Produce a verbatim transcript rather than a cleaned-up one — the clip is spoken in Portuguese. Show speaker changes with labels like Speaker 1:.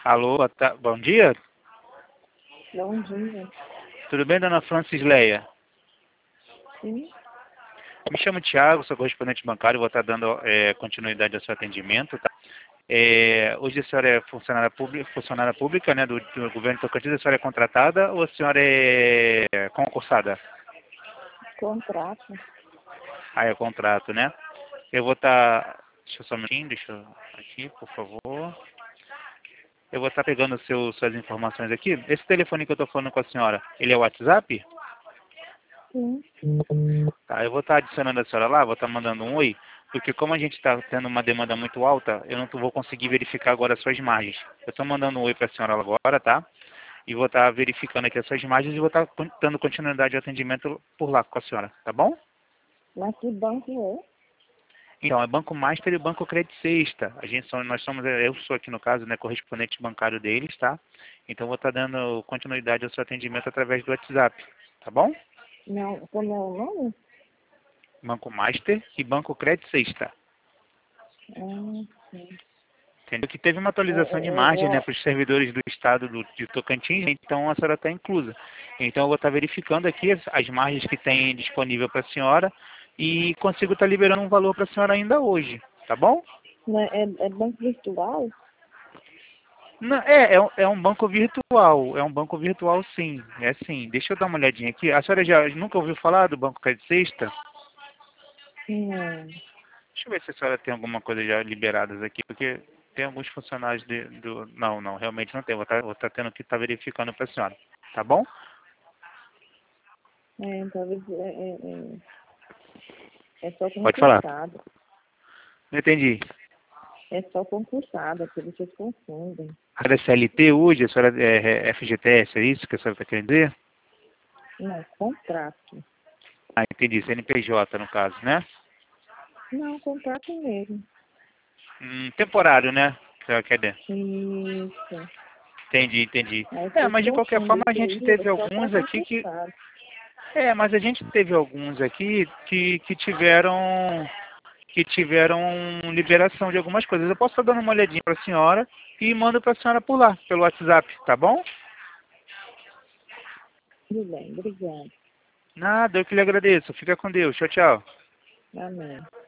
Speaker 1: Alô, boa ta- bom dia.
Speaker 2: Bom dia.
Speaker 1: Tudo bem, dona Francisleia?
Speaker 2: Sim,
Speaker 1: Me chamo Thiago, sou correspondente bancário, vou estar dando é, continuidade ao seu atendimento. Tá? É, hoje a senhora é funcionária pública, funcionária pública né, do, do governo de Tocantins, a senhora é contratada ou a senhora é concursada?
Speaker 2: contrato.
Speaker 1: Ah, é contrato, né? Eu vou estar... Deixa eu só um minutinho, deixa eu... Aqui, por favor. Eu vou estar pegando seu, suas informações aqui. Esse telefone que eu estou falando com a senhora, ele é o WhatsApp?
Speaker 2: Sim.
Speaker 1: Tá, eu vou estar adicionando a senhora lá, vou estar mandando um oi, porque como a gente está tendo uma demanda muito alta, eu não tô- vou conseguir verificar agora as suas imagens. Eu estou mandando um oi para a senhora agora, tá? E vou estar verificando aqui as suas imagens e vou estar con- dando continuidade de atendimento por lá com a senhora, tá bom?
Speaker 2: Mas que banco
Speaker 1: Então, é Banco Master e Banco Credit Sexta. A gente são, nós somos, eu sou aqui no caso, né, correspondente bancário deles, tá? Então, vou estar dando continuidade ao seu atendimento através do WhatsApp, tá bom?
Speaker 2: é? Não, como é o nome?
Speaker 1: Banco Master e Banco Credit Sexta.
Speaker 2: Ah, sim.
Speaker 1: Entendeu? Que teve uma
Speaker 2: É,
Speaker 1: atualização de
Speaker 2: é,
Speaker 1: margem né,
Speaker 2: é,
Speaker 1: para os servidores do estado do, de Tocantins, então a senhora está inclusa. Então eu vou estar verificando aqui as, as margens que tem disponível para a senhora e consigo estar liberando um valor para a senhora ainda hoje, tá bom?
Speaker 2: é, é, é banco virtual?
Speaker 1: Não, é, é, um- é um banco virtual, é um banco virtual sim, é sim. Deixa eu dar uma olhadinha aqui. A senhora já nunca ouviu falar do Banco Credit Sexta?
Speaker 2: Não.
Speaker 1: Deixa eu ver se a senhora tem alguma coisa já liberadas aqui, porque tem alguns funcionários de, do... Não, não, realmente não tem. Vou estar vou estar tendo que estar verificando para a senhora. Tá bom?
Speaker 2: É, talvez é, é, é, é só
Speaker 1: Pode falar.
Speaker 2: concursado.
Speaker 1: Não entendi.
Speaker 2: É só concursado, é que vocês confundem.
Speaker 1: A senhora é C L T hoje, a senhora é é F G T S, é isso que a senhora está querendo dizer?
Speaker 2: Não, contrato.
Speaker 1: Ah, entendi. C N P J no caso, né?
Speaker 2: Não, contrato mesmo.
Speaker 1: Hum, temporário, né? Que a senhora quer dizer.
Speaker 2: Isso.
Speaker 1: Entendi, entendi.
Speaker 2: Aí
Speaker 1: É,
Speaker 2: vocês
Speaker 1: mas de qualquer forma
Speaker 2: confundem.
Speaker 1: a
Speaker 2: Isso
Speaker 1: gente
Speaker 2: aí é
Speaker 1: teve
Speaker 2: só para
Speaker 1: alguns aqui que
Speaker 2: concursado.
Speaker 1: É, mas a gente teve alguns aqui que, que tiveram que tiveram liberação de algumas coisas. Eu posso estar dando uma olhadinha para a senhora e mando para a senhora por lá, pelo WhatsApp, tá bom?
Speaker 2: Tudo bem, obrigada.
Speaker 1: Nada, eu que lhe agradeço. Fica com Deus. Tchau, tchau.
Speaker 2: Amém.